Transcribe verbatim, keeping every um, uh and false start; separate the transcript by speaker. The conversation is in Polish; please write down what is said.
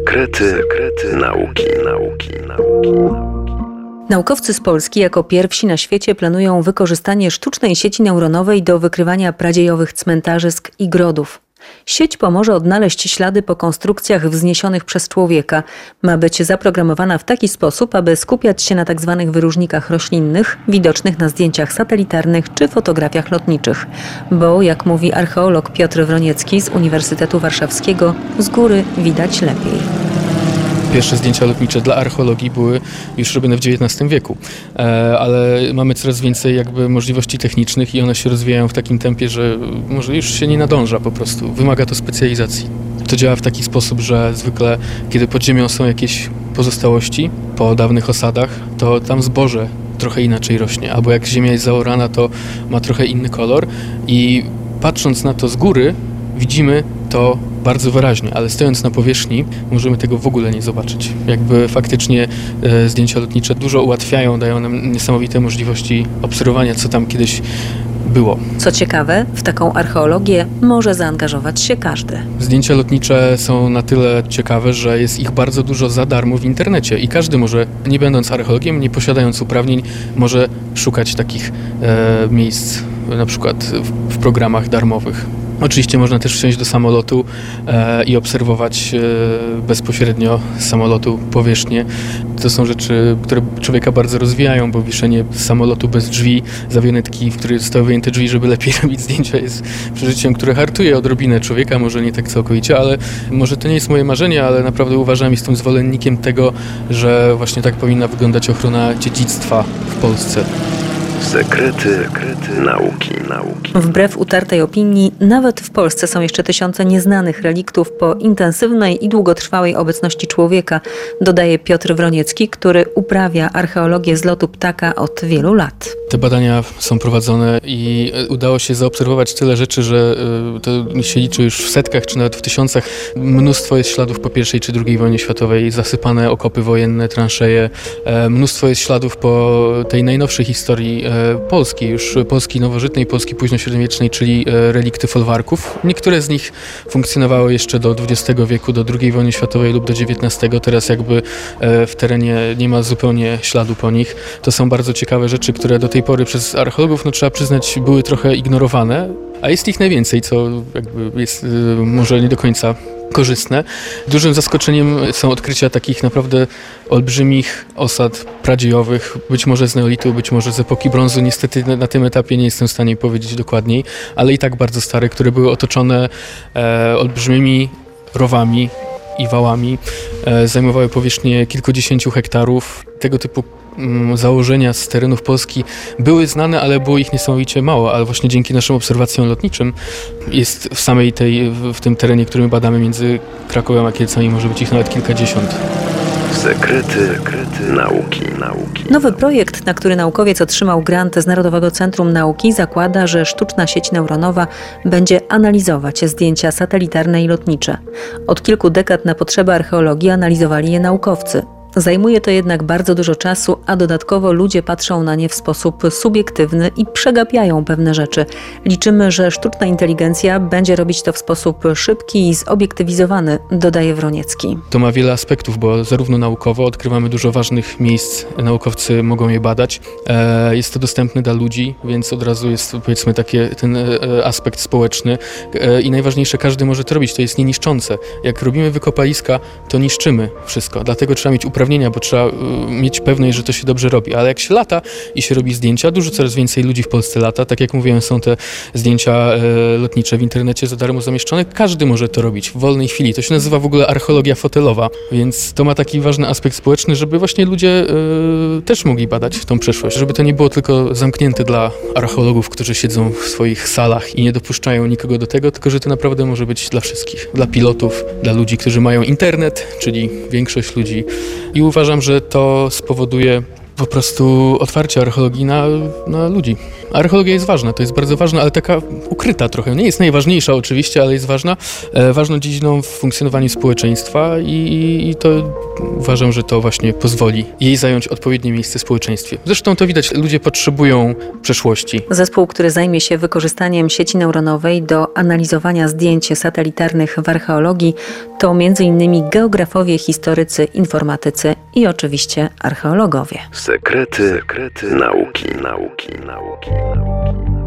Speaker 1: Sekrety, sekrety nauki, nauki, nauki.
Speaker 2: Naukowcy z Polski jako pierwsi na świecie planują wykorzystanie sztucznej sieci neuronowej do wykrywania pradziejowych cmentarzysk i grodów. Sieć pomoże odnaleźć ślady po konstrukcjach wzniesionych przez człowieka. Ma być zaprogramowana w taki sposób, aby skupiać się na tzw. wyróżnikach roślinnych, widocznych na zdjęciach satelitarnych czy fotografiach lotniczych. Bo, jak mówi archeolog Piotr Wroniecki z Uniwersytetu Warszawskiego, z góry widać lepiej.
Speaker 3: Pierwsze zdjęcia lotnicze dla archeologii były już robione w dziewiętnastym wieku, ale mamy coraz więcej jakby możliwości technicznych i one się rozwijają w takim tempie, że może już się nie nadąża po prostu. Wymaga to specjalizacji. To działa w taki sposób, że zwykle kiedy pod ziemią są jakieś pozostałości po dawnych osadach, to tam zboże trochę inaczej rośnie, albo jak ziemia jest zaorana, to ma trochę inny kolor i patrząc na to z góry widzimy to bardzo wyraźnie, ale stojąc na powierzchni możemy tego w ogóle nie zobaczyć. Jakby faktycznie e, zdjęcia lotnicze dużo ułatwiają, dają nam niesamowite możliwości obserwowania, co tam kiedyś było.
Speaker 2: Co ciekawe, w taką archeologię może zaangażować się każdy.
Speaker 3: Zdjęcia lotnicze są na tyle ciekawe, że jest ich bardzo dużo za darmo w internecie i każdy może, nie będąc archeologiem, nie posiadając uprawnień, może szukać takich e, miejsc, na przykład w, w programach darmowych. Oczywiście można też wsiąść do samolotu e, i obserwować e, bezpośrednio z samolotu powierzchnię. To są rzeczy, które człowieka bardzo rozwijają, bo wiszenie z samolotu bez drzwi, zawionetki, w której zostały wyjęte drzwi, żeby lepiej robić zdjęcia, jest przeżyciem, które hartuje odrobinę człowieka, może nie tak całkowicie, ale może to nie jest moje marzenie, ale naprawdę uważam, jestem zwolennikiem tego, że właśnie tak powinna wyglądać ochrona dziedzictwa w Polsce.
Speaker 1: Sekrety, sekrety nauki, nauki.
Speaker 2: Wbrew utartej opinii, nawet w Polsce są jeszcze tysiące nieznanych reliktów po intensywnej i długotrwałej obecności człowieka, dodaje Piotr Wroniecki, który uprawia archeologię z lotu ptaka od wielu lat.
Speaker 3: Te badania są prowadzone i udało się zaobserwować tyle rzeczy, że to się liczy już w setkach czy nawet w tysiącach. Mnóstwo jest śladów po pierwszej czy drugiej wojnie światowej, zasypane okopy wojenne, transzeje. Mnóstwo jest śladów po tej najnowszej historii Polski, już Polski nowożytnej, Polski późnośredniowiecznej, czyli relikty folwarków. Niektóre z nich funkcjonowały jeszcze do dwudziestego wieku, do drugiej wojny światowej lub do dziewiętnastego. Teraz jakby w terenie nie ma zupełnie śladu po nich. To są bardzo ciekawe rzeczy, które do tej pory przez archeologów, no trzeba przyznać, były trochę ignorowane, a jest ich najwięcej, co jakby jest może nie do końca korzystne. Dużym zaskoczeniem są odkrycia takich naprawdę olbrzymich osad pradziejowych, być może z neolitu, być może z epoki brązu. Niestety na tym etapie nie jestem w stanie powiedzieć dokładniej, ale i tak bardzo stare, które były otoczone e, olbrzymimi rowami i wałami, e, zajmowały powierzchnię kilkudziesięciu hektarów. Tego typu mm, założenia z terenów Polski były znane, ale było ich niesamowicie mało, ale właśnie dzięki naszym obserwacjom lotniczym jest w samej tej, w tym terenie, który my badamy między Krakowem a Kielcami, może być ich nawet kilkadziesiąt.
Speaker 1: Sekrety, sekrety nauki, nauki.
Speaker 2: Nowy projekt, na który naukowiec otrzymał grant z Narodowego Centrum Nauki, zakłada, że sztuczna sieć neuronowa będzie analizować zdjęcia satelitarne i lotnicze. Od kilku dekad na potrzeby archeologii analizowali je naukowcy. Zajmuje to jednak bardzo dużo czasu, a dodatkowo ludzie patrzą na nie w sposób subiektywny i przegapiają pewne rzeczy. Liczymy, że sztuczna inteligencja będzie robić to w sposób szybki i zobiektywizowany, dodaje Wroniecki.
Speaker 3: To ma wiele aspektów, bo zarówno naukowo odkrywamy dużo ważnych miejsc, naukowcy mogą je badać. E, jest to dostępne dla ludzi, więc od razu jest powiedzmy taki ten e, aspekt społeczny. E, I najważniejsze, każdy może to robić, to jest nieniszczące. Jak robimy wykopaliska, to niszczymy wszystko, dlatego trzeba mieć uprawnienia, bo trzeba y, mieć pewność, że to się dobrze robi. Ale jak się lata i się robi zdjęcia, dużo coraz więcej ludzi w Polsce lata. Tak jak mówiłem, są te zdjęcia y, lotnicze w internecie za darmo zamieszczone. Każdy może to robić w wolnej chwili. To się nazywa w ogóle archeologia fotelowa, więc to ma taki ważny aspekt społeczny, żeby właśnie ludzie y, też mogli badać tą przeszłość. Żeby to nie było tylko zamknięte dla archeologów, którzy siedzą w swoich salach i nie dopuszczają nikogo do tego, tylko że to naprawdę może być dla wszystkich. Dla pilotów, dla ludzi, którzy mają internet, czyli większość ludzi. I uważam, że to spowoduje po prostu otwarcie archeologii na, na ludzi. Archeologia jest ważna, to jest bardzo ważna, ale taka ukryta trochę. Nie jest najważniejsza oczywiście, ale jest ważna. E, ważną dziedziną w funkcjonowaniu społeczeństwa i, i to uważam, że to właśnie pozwoli jej zająć odpowiednie miejsce w społeczeństwie. Zresztą to widać, ludzie potrzebują przeszłości.
Speaker 2: Zespół, który zajmie się wykorzystaniem sieci neuronowej do analizowania zdjęć satelitarnych w archeologii, to między innymi geografowie, historycy, informatycy i oczywiście archeologowie.
Speaker 1: Sekrety, Sekrety nauki, nauki, nauki, nauki.